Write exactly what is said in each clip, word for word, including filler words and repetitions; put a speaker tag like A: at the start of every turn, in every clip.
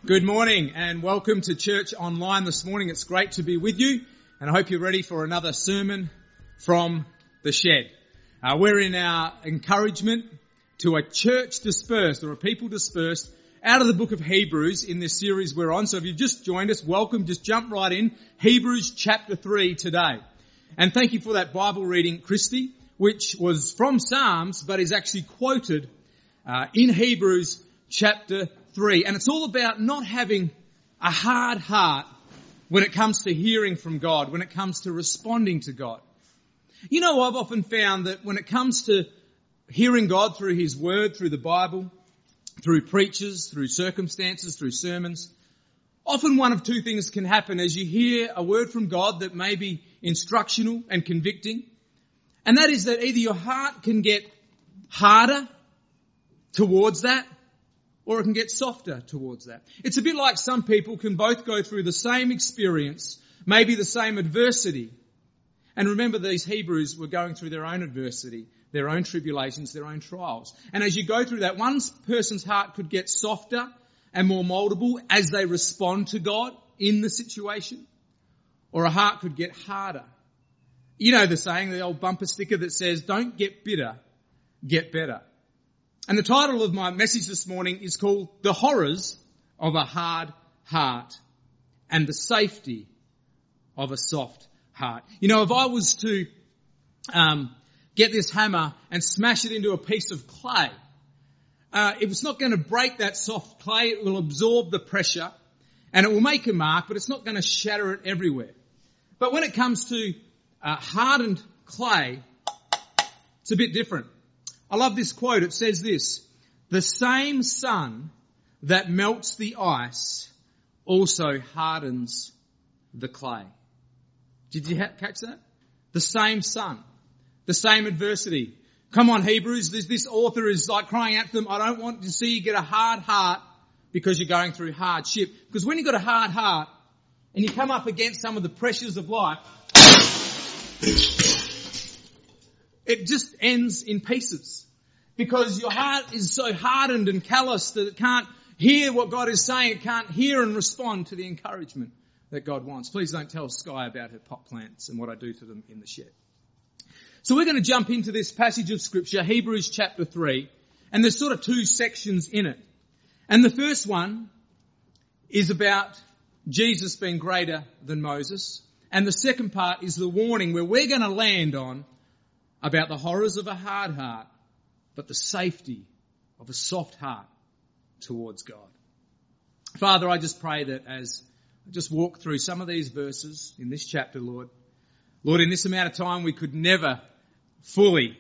A: Good morning and welcome to Church Online this morning. It's great to be with you and I hope you're ready for another sermon from the shed. Uh, we're in our encouragement to a church dispersed or a people dispersed out of the book of Hebrews in this series we're on. So if you've just joined us, welcome. Just jump right in. Hebrews chapter three today. And thank you for that Bible reading, Christy, which was from Psalms but is actually quoted uh, in Hebrews chapter three. And it's all about not having a hard heart when it comes to hearing from God, when it comes to responding to God. You know, I've often found that when it comes to hearing God through His Word, through the Bible, through preachers, through circumstances, through sermons, often one of two things can happen as you hear a word from God that may be instructional and convicting. And that is that either your heart can get harder towards that, or it can get softer towards that. It's a bit like some people can both go through the same experience, maybe the same adversity. And remember, these Hebrews were going through their own adversity, their own tribulations, their own trials. And as you go through that, one person's heart could get softer and more moldable as they respond to God in the situation, or a heart could get harder. You know the saying, the old bumper sticker that says, "Don't get bitter, get better." And the title of my message this morning is called The Horrors of a Hard Heart and the Safety of a Soft Heart. You know, if I was to um, get this hammer and smash it into a piece of clay, uh, it's not going to break that soft clay. It will absorb the pressure and it will make a mark, but it's not going to shatter it everywhere. But when it comes to uh, hardened clay, it's a bit different. I love this quote. It says this: "The same sun that melts the ice also hardens the clay." Did you ha- catch that? The same sun, the same adversity. Come on, Hebrews, this, this author is like crying out to them, I don't want to see you get a hard heart because you're going through hardship. Because when you've got a hard heart and you come up against some of the pressures of life, it just ends in pieces. Because your heart is so hardened and calloused that it can't hear what God is saying. It can't hear and respond to the encouragement that God wants. Please don't tell Sky about her pot plants and what I do to them in the shed. So we're going to jump into this passage of Scripture, Hebrews chapter three. And there's sort of two sections in it. And the first one is about Jesus being greater than Moses. And the second part is the warning where we're going to land on about the horrors of a hard heart, but the safety of a soft heart towards God. Father, I just pray that as I just walk through some of these verses in this chapter, Lord, Lord, in this amount of time we could never fully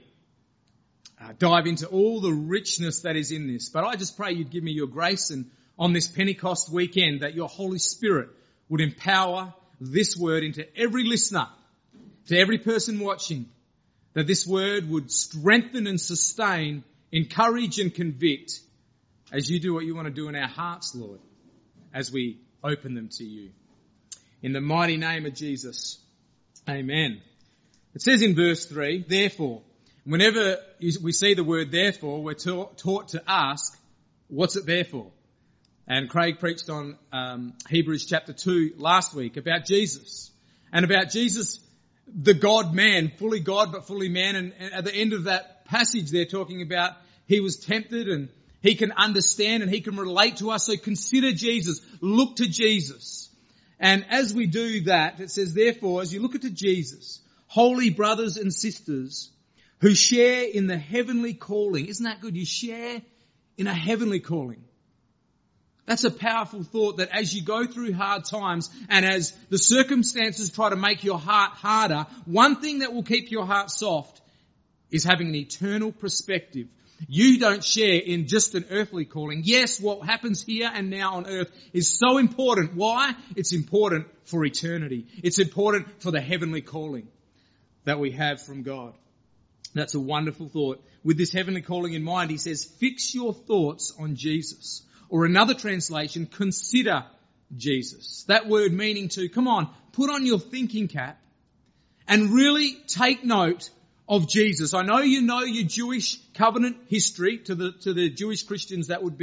A: uh, dive into all the richness that is in this. But I just pray you'd give me your grace, and on this Pentecost weekend that your Holy Spirit would empower this word into every listener, to every person watching, that this word would strengthen and sustain, encourage and convict as you do what you want to do in our hearts, Lord, as we open them to you. In the mighty name of Jesus, amen. It says in verse three, therefore, whenever we see the word therefore, we're taught, taught to ask, what's it there for? And Craig preached on um, Hebrews chapter two last week about Jesus and about Jesus, the God-man, fully God but fully man. And at the end of that passage they're talking about he was tempted and he can understand and he can relate to us. So consider Jesus. Look to Jesus. And as we do that, it says, therefore, as you look at Jesus, holy brothers and sisters who share in the heavenly calling. Isn't that good? You share in a heavenly calling. That's a powerful thought, that as you go through hard times and as the circumstances try to make your heart harder, one thing that will keep your heart soft is having an eternal perspective. You don't share in just an earthly calling. Yes, what happens here and now on earth is so important. Why? It's important for eternity. It's important for the heavenly calling that we have from God. That's a wonderful thought. With this heavenly calling in mind, he says, fix your thoughts on Jesus. Or another translation, consider Jesus. That word meaning to, come on, put on your thinking cap and really take note of Jesus. I know you know your Jewish covenant history. To the to the Jewish Christians, that would be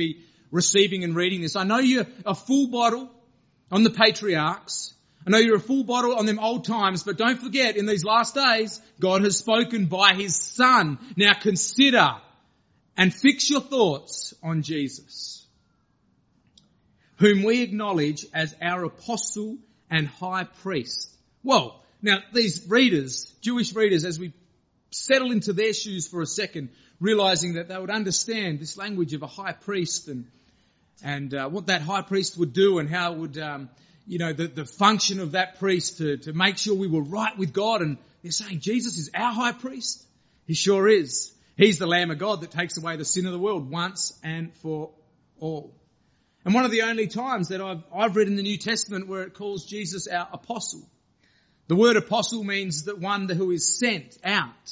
A: receiving and reading this. I know you're a full bottle on the patriarchs. I know you're a full bottle on them old times, but don't forget, in these last days, God has spoken by his Son. Now consider and fix your thoughts on Jesus, whom we acknowledge as our apostle and high priest. Well, now these readers, Jewish readers, as we settle into their shoes for a second, realizing that they would understand this language of a high priest and and uh, what that high priest would do and how it would, um, you know, the, the function of that priest to, to make sure we were right with God. And they're saying Jesus is our high priest. He sure is. He's the Lamb of God that takes away the sin of the world once and for all. And one of the only times that I've, I've read in the New Testament where it calls Jesus our apostle. The word apostle means that one who is sent out.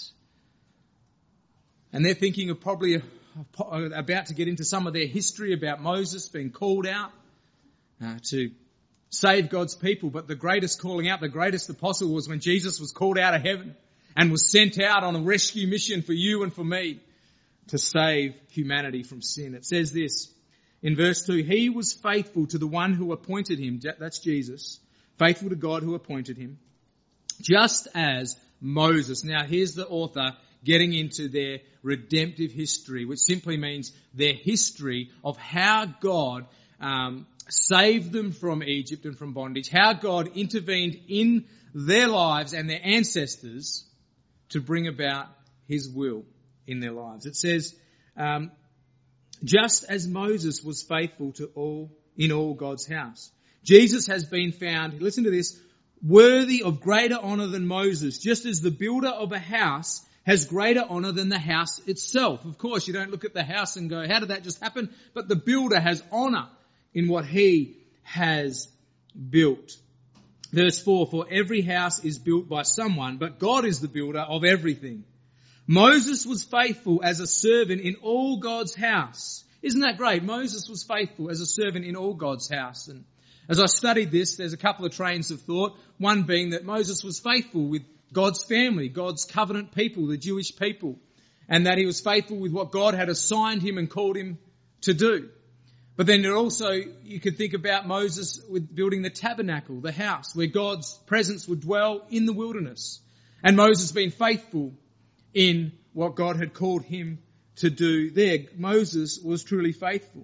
A: And they're thinking of probably about to get into some of their history about Moses being called out uh, to save God's people. But the greatest calling out, the greatest apostle was when Jesus was called out of heaven and was sent out on a rescue mission for you and for me to save humanity from sin. It says this in verse two, he was faithful to the one who appointed him, that's Jesus, faithful to God who appointed him, just as Moses. Now here's the author getting into their redemptive history, which simply means their history of how God um, saved them from Egypt and from bondage, how God intervened in their lives and their ancestors to bring about his will in their lives. It says, um, just as Moses was faithful to all in all God's house, Jesus has been found, listen to this, worthy of greater honour than Moses, just as the builder of a house has greater honour than the house itself. Of course, you don't look at the house and go, how did that just happen? But the builder has honour in what he has built. Verse four, for every house is built by someone, but God is the builder of everything. Moses was faithful as a servant in all God's house. Isn't that great? Moses was faithful as a servant in all God's house. And as I studied this, there's a couple of trains of thought. One being that Moses was faithful with God's family, God's covenant people, the Jewish people, and that he was faithful with what God had assigned him and called him to do. But then there also, you could think about Moses with building the tabernacle, the house, where God's presence would dwell in the wilderness. And Moses being faithful in what God had called him to do there. Moses was truly faithful.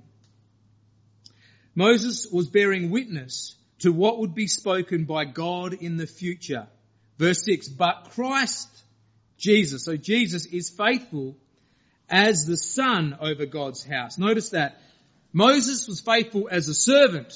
A: Moses was bearing witness to what would be spoken by God in the future. Verse six, but Christ, Jesus, so Jesus is faithful as the son over God's house. Notice that. Moses was faithful as a servant.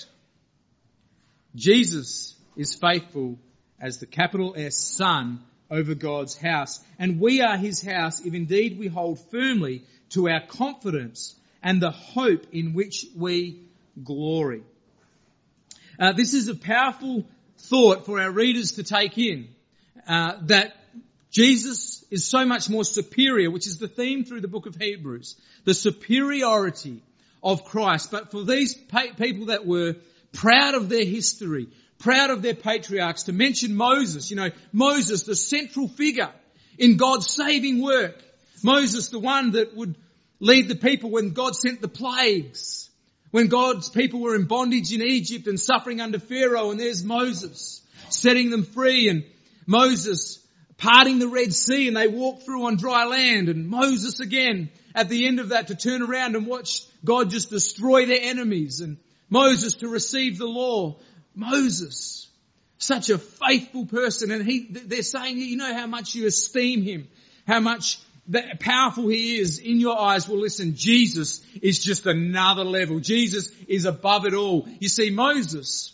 A: Jesus is faithful as the capital S son over God's house. And we are his house if indeed we hold firmly to our confidence and the hope in which we glory. Uh, this is a powerful thought for our readers to take in. Uh, that Jesus is so much more superior, which is the theme through the book of Hebrews, the superiority of Christ. But for these pa- people that were proud of their history, proud of their patriarchs, to mention Moses, you know, Moses, the central figure in God's saving work. Moses, the one that would lead the people when God sent the plagues, when God's people were in bondage in Egypt and suffering under Pharaoh, and there's Moses setting them free, and Moses parting the Red Sea and they walk through on dry land, and Moses again at the end of that to turn around and watch God just destroy their enemies, and Moses to receive the law. Moses, such a faithful person, and he, they're saying, you know how much you esteem him, how much powerful he is in your eyes. Well, listen, Jesus is just another level. Jesus is above it all. You see, Moses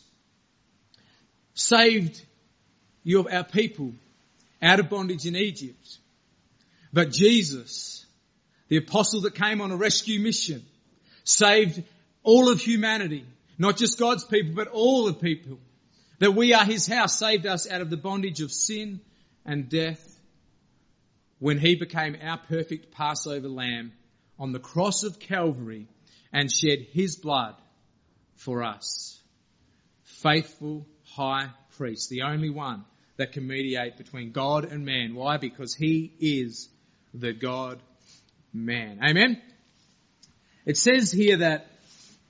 A: saved you, our people, out of bondage in Egypt. But Jesus, the apostle that came on a rescue mission, saved all of humanity, not just God's people, but all the people. That we are his house, saved us out of the bondage of sin and death when he became our perfect Passover lamb on the cross of Calvary and shed his blood for us. Faithful high priest, the only one that can mediate between God and man. Why? Because he is the God-man. Amen? It says here that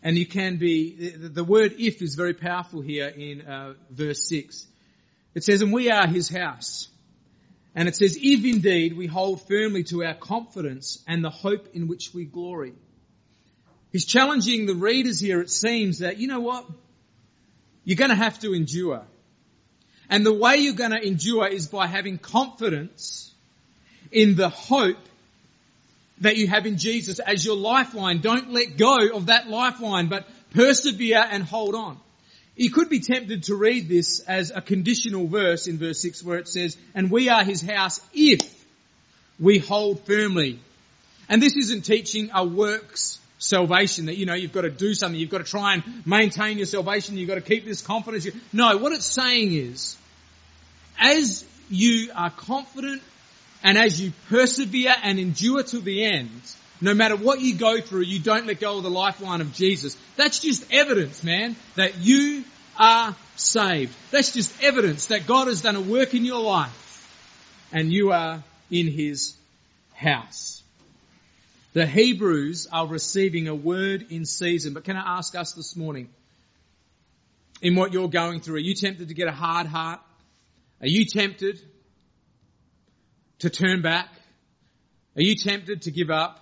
A: And you can be, the word if is very powerful here in uh, verse six. It says, and we are his house. And it says, if indeed we hold firmly to our confidence and the hope in which we glory. He's challenging the readers here, it seems, that, you know what? You're going to have to endure. And the way you're going to endure is by having confidence in the hope that you have in Jesus as your lifeline. Don't let go of that lifeline, but persevere and hold on. You could be tempted to read this as a conditional verse in verse six where it says, and we are his house if we hold firmly. And this isn't teaching a works salvation that, you know, you've got to do something, you've got to try and maintain your salvation, you've got to keep this confidence. No, what it's saying is, as you are confident and as you persevere and endure to the end, no matter what you go through, you don't let go of the lifeline of Jesus. That's just evidence, man, that you are saved. That's just evidence that God has done a work in your life and you are in his house. The Hebrews are receiving a word in season. But can I ask us this morning, in what you're going through, are you tempted to get a hard heart? Are you tempted to turn back? Are you tempted to give up?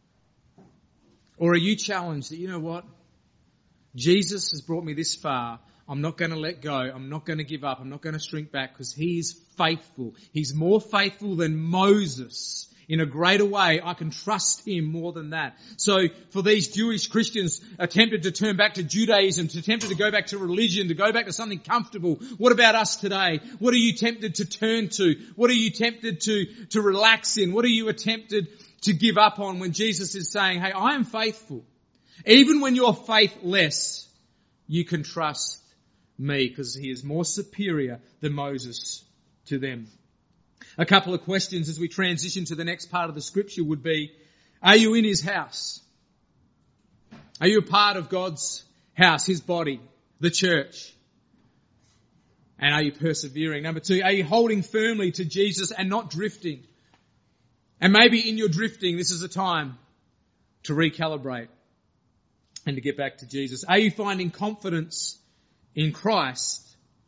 A: Or are you challenged that, you know what? Jesus has brought me this far. I'm not going to let go. I'm not going to give up. I'm not going to shrink back because he's faithful. He's more faithful than Moses. In a greater way, I can trust him more than that. So for these Jewish Christians attempted to turn back to Judaism, to tempted to go back to religion, to go back to something comfortable, what about us today? What are you tempted to turn to? What are you tempted to, to relax in? What are you tempted to give up on when Jesus is saying, hey, I am faithful. Even when you're faithless, you can trust me because he is more superior than Moses to them. A couple of questions as we transition to the next part of the scripture would be, are you in his house? Are you a part of God's house, his body, the church? And are you persevering? Number two, are you holding firmly to Jesus and not drifting? And maybe in your drifting, this is a time to recalibrate and to get back to Jesus. Are you finding confidence in Christ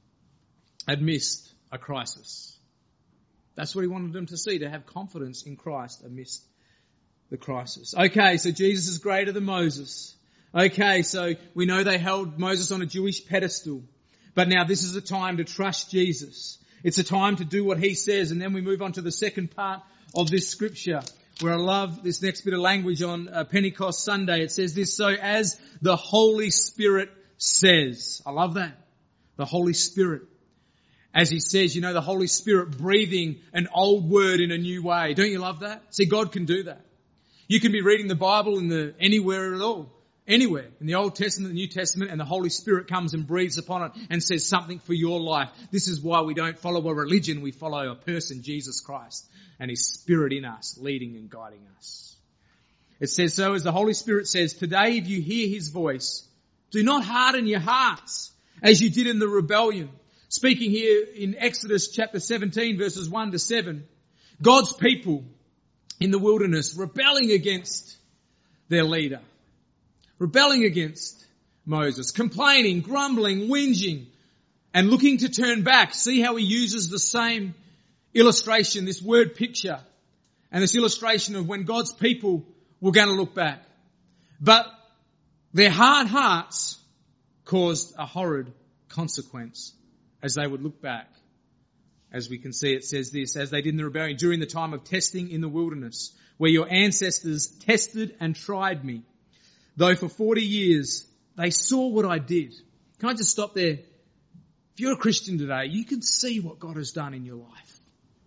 A: amidst a crisis? That's what he wanted them to see, to have confidence in Christ amidst the crisis. Okay, so Jesus is greater than Moses. Okay, so we know they held Moses on a Jewish pedestal. But now this is a time to trust Jesus. It's a time to do what he says. And then we move on to the second part of this scripture, where I love this next bit of language on uh, Pentecost Sunday. It says this, so as the Holy Spirit says. I love that. The Holy Spirit. As he says, you know, the Holy Spirit breathing an old word in a new way. Don't you love that? See, God can do that. You can be reading the Bible in the anywhere at all. Anywhere. In the Old Testament, the New Testament, and the Holy Spirit comes and breathes upon it and says something for your life. This is why we don't follow a religion. We follow a person, Jesus Christ, and his Spirit in us, leading and guiding us. It says, so as the Holy Spirit says, today if you hear his voice, do not harden your hearts as you did in the rebellion. Speaking here in Exodus chapter seventeen, verses one to seven, God's people in the wilderness rebelling against their leader, rebelling against Moses, complaining, grumbling, whinging, and looking to turn back. See how he uses the same illustration, this word picture, and this illustration of when God's people were going to look back. But their hard hearts caused a horrid consequence as they would look back. As we can see, it says this, as they did in the rebellion during the time of testing in the wilderness, where your ancestors tested and tried me, though for forty years they saw what I did. Can I just stop there? If you're a Christian today, you can see what God has done in your life.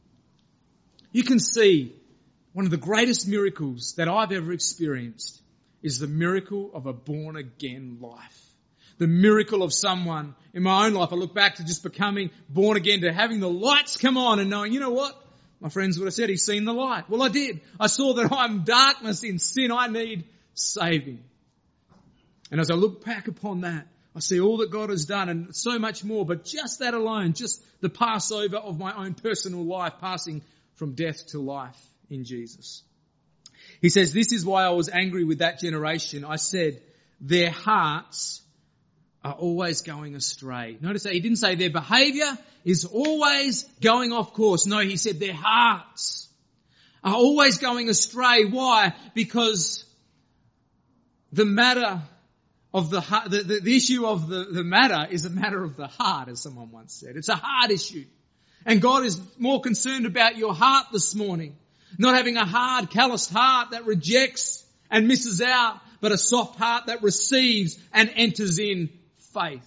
A: You can see one of the greatest miracles that I've ever experienced is the miracle of a born again life. The miracle of someone in my own life. I look back to just becoming born again, to having the lights come on and knowing, you know what? My friends would have said, he's seen the light. Well, I did. I saw that I'm darkness in sin. I need saving. And as I look back upon that, I see all that God has done and so much more. But just that alone, just the Passover of my own personal life, passing from death to life in Jesus. He says, this is why I was angry with that generation. I said, their hearts are always going astray. Notice that he didn't say their behaviour is always going off course. No, he said their hearts are always going astray. Why? Because the matter of the heart, the, the, the issue of the, the matter is a matter of the heart, as someone once said. It's a heart issue. And God is more concerned about your heart this morning. Not having a hard, calloused heart that rejects and misses out, but a soft heart that receives and enters in faith.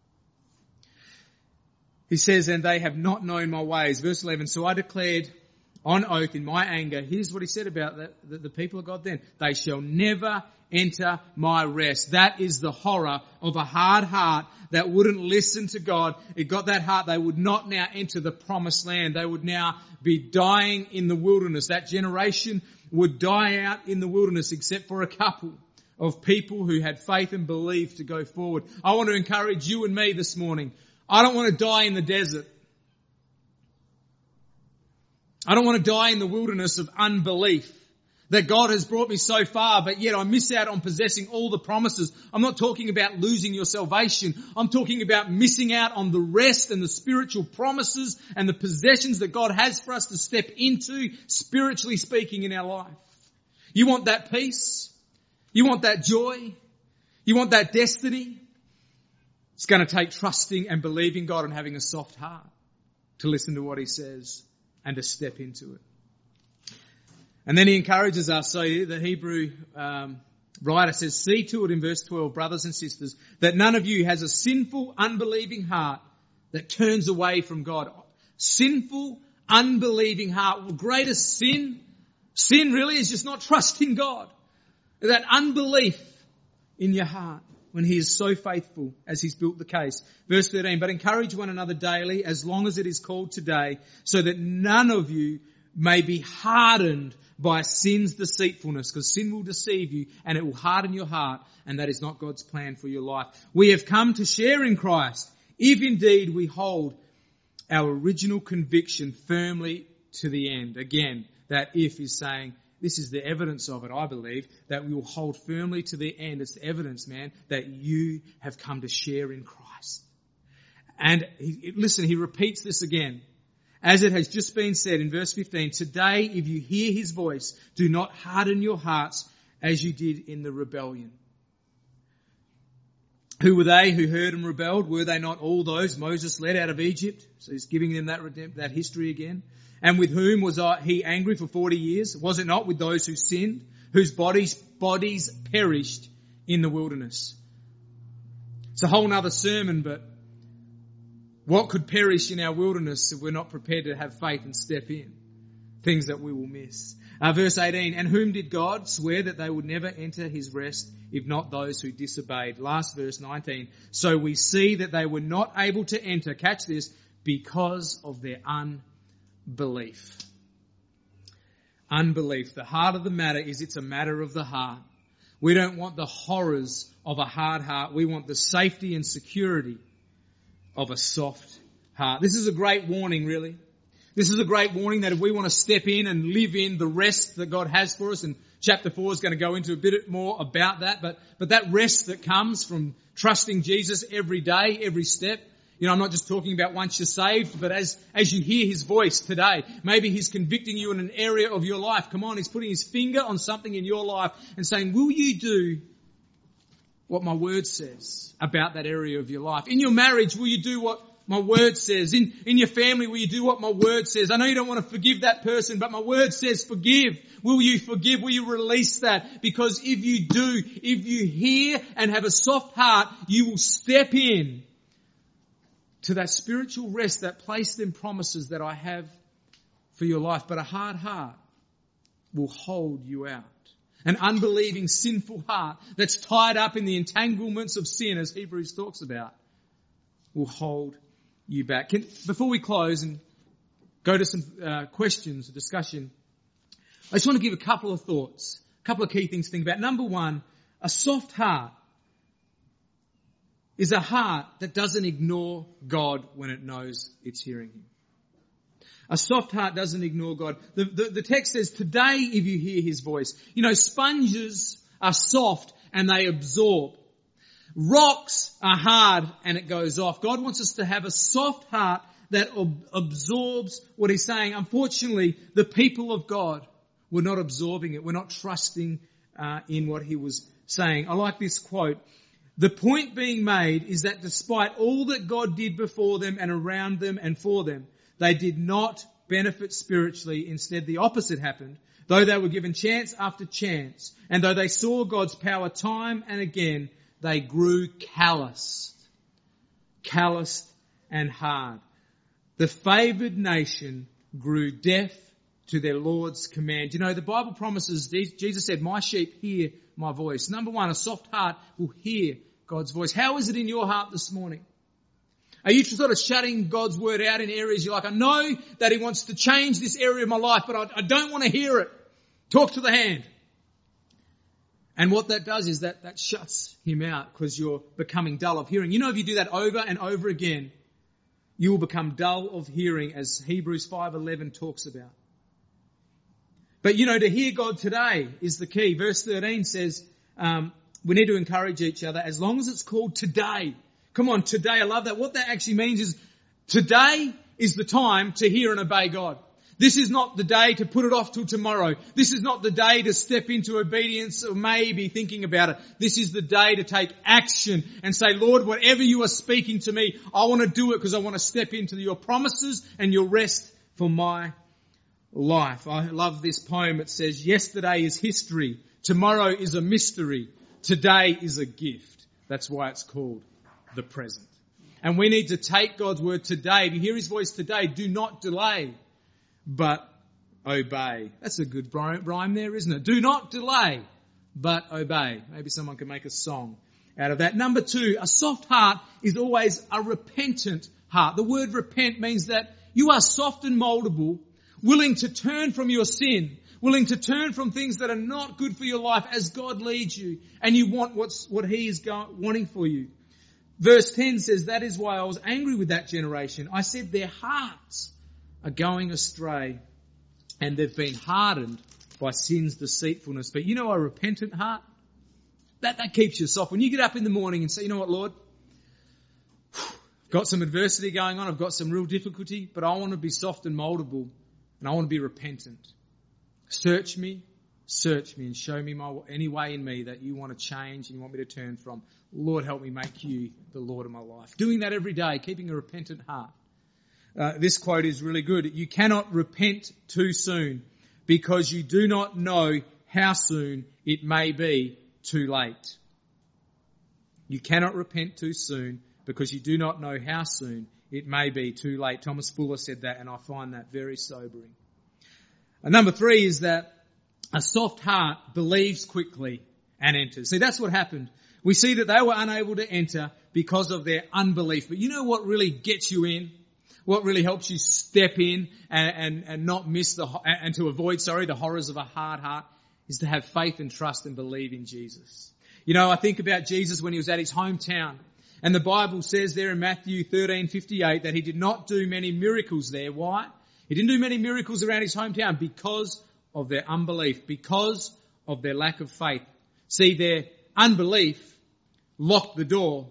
A: He says, and they have not known my ways. Verse eleven, so I declared on oath in my anger. Here's what he said about the, the, the people of God then. They shall never enter my rest. That is the horror of a hard heart that wouldn't listen to God. It got that heart. They would not now enter the promised land. They would now be dying in the wilderness. That generation would die out in the wilderness except for a couple of people who had faith and belief to go forward. I want to encourage you and me this morning. I don't want to die in the desert. I don't want to die in the wilderness of unbelief. That God has brought me so far, but yet I miss out on possessing all the promises. I'm not talking about losing your salvation. I'm talking about missing out on the rest and the spiritual promises and the possessions that God has for us to step into, spiritually speaking, in our life. You want that peace? You want that joy? You want that destiny? It's going to take trusting and believing God and having a soft heart to listen to what he says and to step into it. And then he encourages us. So the Hebrew um, writer says, see to it in verse twelve, brothers and sisters, that none of you has a sinful, unbelieving heart that turns away from God. Sinful, unbelieving heart. Well, greatest sin, sin really is just not trusting God. That unbelief in your heart when he is so faithful as he's built the case. Verse thirteen, but encourage one another daily as long as it is called today, so that none of you may be hardened by sin's deceitfulness, because sin will deceive you and it will harden your heart, and that is not God's plan for your life. We have come to share in Christ, if indeed we hold our original conviction firmly to the end. Again, that if is saying, this is the evidence of it, I believe, that we will hold firmly to the end. It's the evidence, man, that you have come to share in Christ. And he, listen, he repeats this again. As it has just been said in verse fifteen, today if you hear his voice, do not harden your hearts as you did in the rebellion. Who were they who heard and rebelled? Were they not all those Moses led out of Egypt? So he's giving them that, that history again. And with whom was he angry for forty years? Was it not with those who sinned, whose bodies, bodies perished in the wilderness? It's a whole other sermon, but what could perish in our wilderness if we're not prepared to have faith and step in? Things that we will miss. Uh, verse eighteen, and whom did God swear that they would never enter his rest, if not those who disobeyed? Last verse nineteen, so we see that they were not able to enter, catch this, because of their unbelief. Unbelief. The heart of the matter is it's a matter of the heart. We don't want the horrors of a hard heart. We want the safety and security of a soft heart. This is a great warning, really. This is a great warning that if we want to step in and live in the rest that God has for us, and chapter four is going to go into a bit more about that, but, but that rest that comes from trusting Jesus every day, every step. You know, I'm not just talking about once you're saved, but as, as you hear his voice today, maybe he's convicting you in an area of your life. Come on, he's putting his finger on something in your life and saying, will you do what my word says about that area of your life? In your marriage, will you do what my word says? In, in your family, will you do what my word says? I know you don't want to forgive that person, but my word says forgive. Will you forgive? Will you release that? Because if you do, if you hear and have a soft heart, you will step in to that spiritual rest, that place and promises that I have for your life. But a hard heart will hold you out. An unbelieving, sinful heart that's tied up in the entanglements of sin, as Hebrews talks about, will hold you back. Can, before we close and go to some uh, questions, discussion, I just want to give a couple of thoughts, a couple of key things to think about. Number one, a soft heart is a heart that doesn't ignore God when it knows it's hearing him. A soft heart doesn't ignore God. The, the, the text says, today if you hear his voice. You know, sponges are soft and they absorb. Rocks are hard and it goes off. God wants us to have a soft heart that ab- absorbs what he's saying. Unfortunately, the people of God were not absorbing it. We're not trusting uh, in what he was saying. I like this quote. The point being made is that despite all that God did before them and around them and for them, they did not benefit spiritually. Instead, the opposite happened. Though they were given chance after chance, and though they saw God's power time and again, they grew calloused. Calloused and hard. The favoured nation grew deaf to their Lord's command. You know, the Bible promises, Jesus said, my sheep hear my voice. Number one, a soft heart will hear God's voice. How is it in your heart this morning? Are you sort of shutting God's word out in areas you're like, I know that he wants to change this area of my life, but I, I don't want to hear it. Talk to the hand. And what that does is that, that shuts him out because you're becoming dull of hearing. You know, if you do that over and over again, you will become dull of hearing, as Hebrews five eleven talks about. But you know, to hear God today is the key. Verse thirteen says, um, we need to encourage each other as long as it's called today. Come on, today. I love that. What that actually means is today is the time to hear and obey God. This is not the day to put it off till tomorrow. This is not the day to step into obedience or maybe thinking about it. This is the day to take action and say, Lord, whatever you are speaking to me, I want to do it because I want to step into your promises and your rest for my life. I love this poem. It says, yesterday is history. Tomorrow is a mystery. Today is a gift. That's why it's called the present. And we need to take God's word today. If you hear his voice today, do not delay, but obey. That's a good rhyme there, isn't it? Do not delay, but obey. Maybe someone can make a song out of that. Number two, a soft heart is always a repentant heart. The word repent means that you are soft and moldable, willing to turn from your sin, willing to turn from things that are not good for your life as God leads you, and you want what's what he is go- wanting for you. Verse ten says, that is why I was angry with that generation. I said their hearts are going astray and they've been hardened by sin's deceitfulness. But you know, a repentant heart, that, that keeps you soft. When you get up in the morning and say, you know what, Lord, I've got some adversity going on, I've got some real difficulty, but I want to be soft and moldable and I want to be repentant. Search me, search me and show me my, any way in me that you want to change and you want me to turn from. Lord, help me make you the Lord of my life. Doing that every day, keeping a repentant heart. Uh, this quote is really good. You cannot repent too soon because you do not know how soon it may be too late. You cannot repent too soon because you do not know how soon it may be too late. Thomas Fuller said that, and I find that very sobering. And number three is that a soft heart believes quickly and enters. See, that's what happened. We see that they were unable to enter because of their unbelief. But you know what really gets you in? What really helps you step in and, and, and not miss the, and to avoid, sorry, the horrors of a hard heart is to have faith and trust and believe in Jesus. You know, I think about Jesus when he was at his hometown, and the Bible says there in Matthew thirteen fifty-eight that he did not do many miracles there. Why? He didn't do many miracles around his hometown because of their unbelief, because of their lack of faith. See, their unbelief locked the door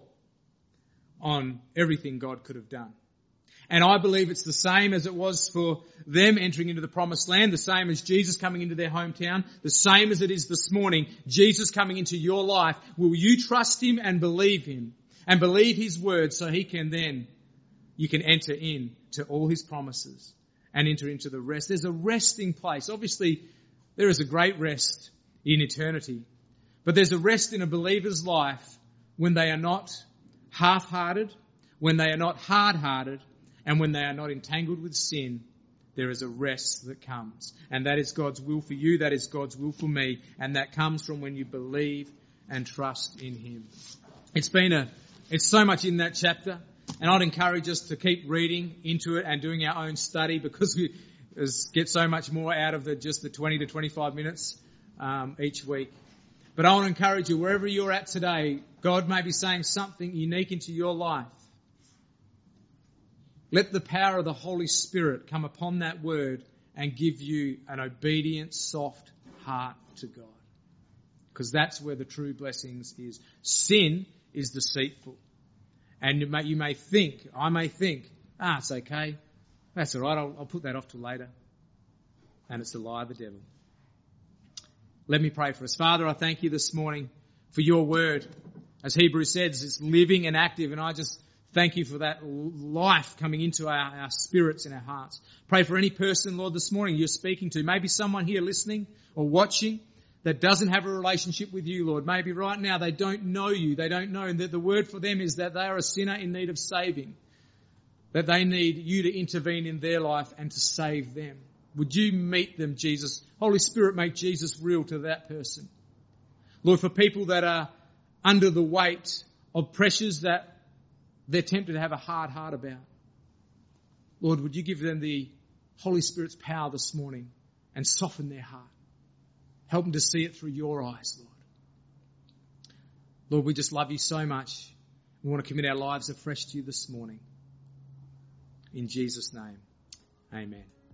A: on everything God could have done. And I believe it's the same as it was for them entering into the promised land, the same as Jesus coming into their hometown, the same as it is this morning, Jesus coming into your life. Will you trust him and believe him and believe his word so he can then, you can enter in to all his promises and enter into the rest. There's a resting place. Obviously, there is a great rest in eternity, but there's a rest in a believer's life when they are not half-hearted, when they are not hard-hearted, and when they are not entangled with sin. There is a rest that comes. And that is God's will for you. That is God's will for me. And that comes from when you believe and trust in him. It's been a, it's so much in that chapter. And I'd encourage us to keep reading into it and doing our own study because we get so much more out of the, just the twenty to twenty-five minutes um, each week. But I want to encourage you, wherever you're at today, God may be saying something unique into your life. Let the power of the Holy Spirit come upon that word and give you an obedient, soft heart to God. because that's where the true blessings is. Sin is deceitful. And you may, you may think, I may think, ah, it's okay. That's all right. I'll, I'll put that off till later. And it's the lie of the devil. Let me pray for us. Father, I thank you this morning for your word. As Hebrews says, it's living and active. And I just thank you for that life coming into our, our spirits and our hearts. Pray for any person, Lord, this morning you're speaking to. Maybe someone here listening or watching that doesn't have a relationship with you, Lord. Maybe right now they don't know you. They don't know. And that the word for them is that they are a sinner in need of saving. That they need you to intervene in their life and to save them. Would you meet them, Jesus? Holy Spirit, make Jesus real to that person. Lord, for people that are under the weight of pressures that they're tempted to have a hard heart about, Lord, would you give them the Holy Spirit's power this morning and soften their heart? Help them to see it through your eyes, Lord. Lord, we just love you so much. We want to commit our lives afresh to you this morning. In Jesus' name, amen.